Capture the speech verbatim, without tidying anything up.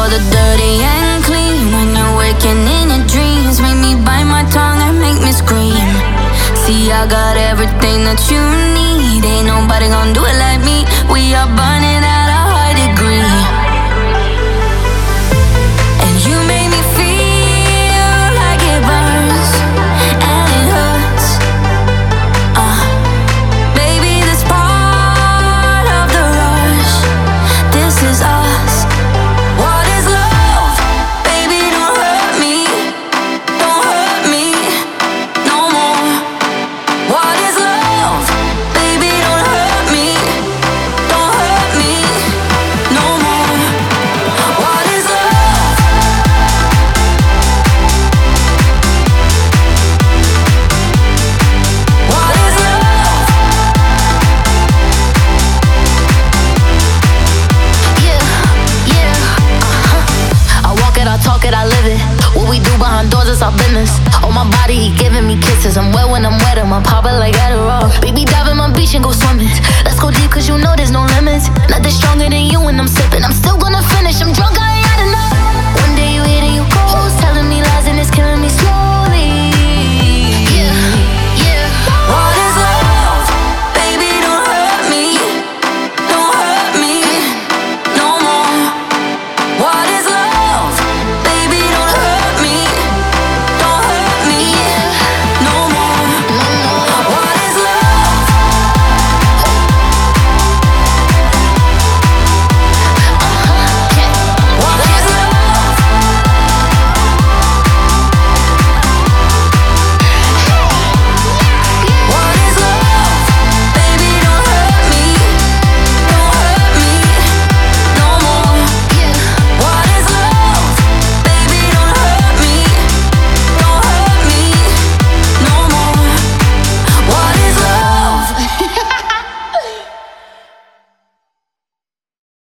the dirty and clean. When you're waking in your dreams, make me bite my tongue and make me scream. See, I got everything that you need. Ain't nobody gonna do it like me. We are burning at a high degree. And you make me feel like it burns and it hurts. Uh, baby, this part of the rush. This is us. What is love? Baby, don't hurt me. Don't hurt me no more. What is love? Baby, don't hurt me. Don't hurt me no more. What is love? What is love? Yeah, yeah, uh-huh. I walk it, I talk it, I live it. What we do behind doors is our business. On my body, he giving me kisses. I'm wet when I'm wet, I'm popping like